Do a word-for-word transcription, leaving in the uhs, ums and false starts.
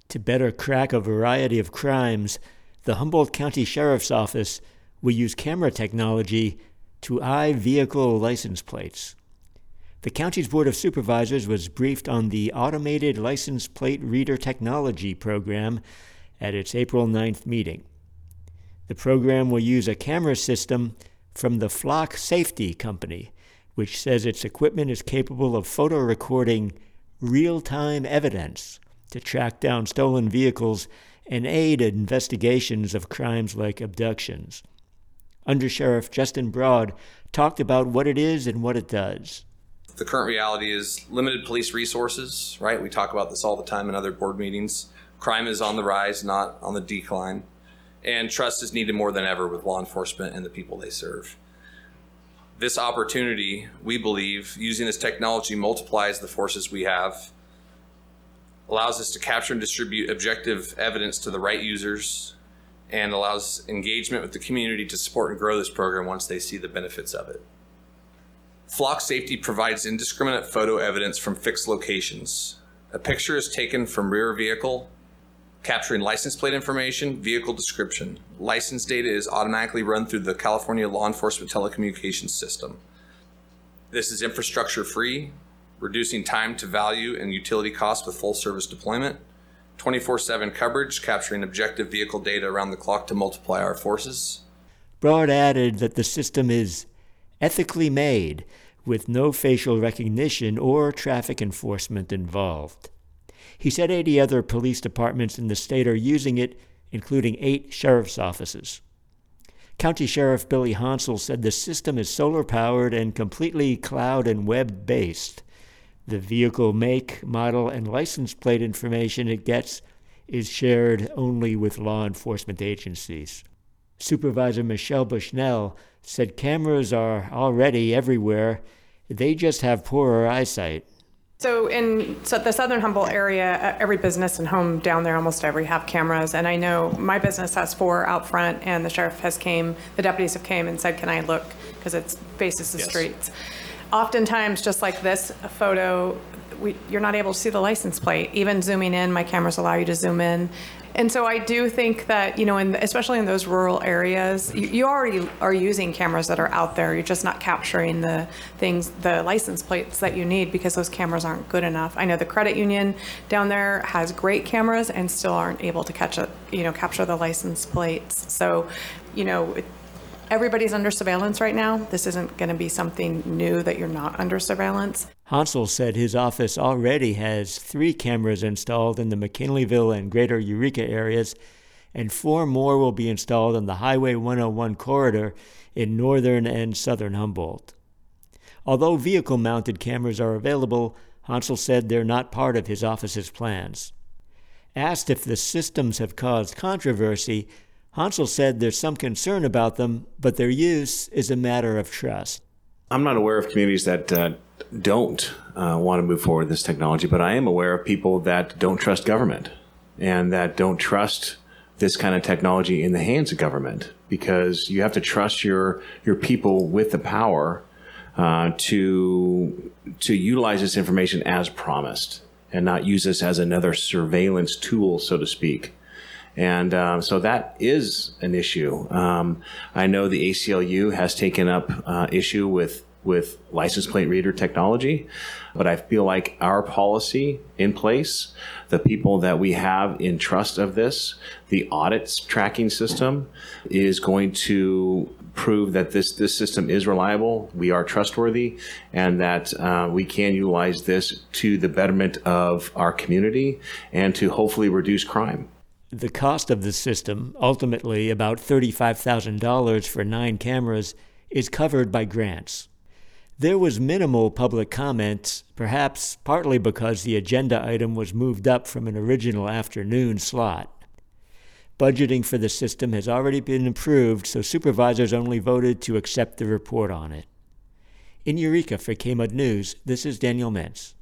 To better crack a variety of crimes, the Humboldt County Sheriff's Office will use camera technology to eye vehicle license plates. The county's Board of Supervisors was briefed on the Automated License Plate Reader Technology program at its April ninth meeting. The program will use a camera system from the Flock Safety Company, which says its equipment is capable of photo recording real-time evidence to track down stolen vehicles and aid investigations of crimes like abductions. Under Sheriff Justin Broad talked about what it is and what it does. The current reality is limited police resources, right? We talk about this all the time in other board meetings. Crime is on the rise, not on the decline. And trust is needed more than ever with law enforcement and the people they serve. This opportunity, we believe, using this technology multiplies the forces we have, allows us to capture and distribute objective evidence to the right users, and allows engagement with the community to support and grow this program once they see the benefits of it. Flock Safety provides indiscriminate photo evidence from fixed locations. A picture is taken from rear vehicle, capturing license plate information, vehicle description. License data is automatically run through the California Law Enforcement Telecommunications System. This is infrastructure free, reducing time to value and utility costs with full service deployment, twenty-four seven coverage, capturing objective vehicle data around the clock to multiply our forces. Broad added that the system is ethically made with no facial recognition or traffic enforcement involved. He said eighty other police departments in the state are using it, including eight sheriff's offices. County Sheriff Billy Hansel said the system is solar-powered and completely cloud and web-based. The vehicle make, model, and license plate information it gets is shared only with law enforcement agencies. Supervisor Michelle Bushnell said cameras are already everywhere. They just have poorer eyesight. So in so the Southern Humboldt area, every business and home down there, almost every, have cameras. And I know my business has four out front, and the sheriff has came, the deputies have came and said, can I look? Because it faces the Yes. streets. Oftentimes, just like this photo, we, you're not able to see the license plate. Even zooming in, my cameras allow you to zoom in. And so I do think that, you know, in, especially in those rural areas, you, you already are using cameras that are out there. You're just not capturing the things, the license plates that you need, because those cameras aren't good enough. I know the credit union down there has great cameras and still aren't able to catch it, you know, capture the license plates. So, you know, it, everybody's under surveillance right now. This isn't going to be something new that you're not under surveillance. Hansel said his office already has three cameras installed in the McKinleyville and Greater Eureka areas, and four more will be installed on the Highway one oh one corridor in northern and southern Humboldt. Although vehicle-mounted cameras are available, Hansel said they're not part of his office's plans. Asked if the systems have caused controversy, Hansel said there's some concern about them, but their use is a matter of trust. I'm not aware of communities that uh, don't uh, want to move forward with this technology, but I am aware of people that don't trust government and that don't trust this kind of technology in the hands of government, because you have to trust your your people with the power uh, to to utilize this information as promised and not use this as another surveillance tool, so to speak. And um, so that is an issue. Um, I know the A C L U has taken up uh, issue with with license plate reader technology, but I feel like our policy in place, the people that we have in trust of this, the audits tracking system is going to prove that this, this system is reliable, we are trustworthy, and that uh, we can utilize this to the betterment of our community and to hopefully reduce crime. The cost of the system, ultimately about thirty-five thousand dollars for nine cameras, is covered by grants. There was minimal public comment, perhaps partly because the agenda item was moved up from an original afternoon slot. Budgeting for the system has already been approved, so supervisors only voted to accept the report on it. In Eureka for K M U D News, this is Daniel Mintz.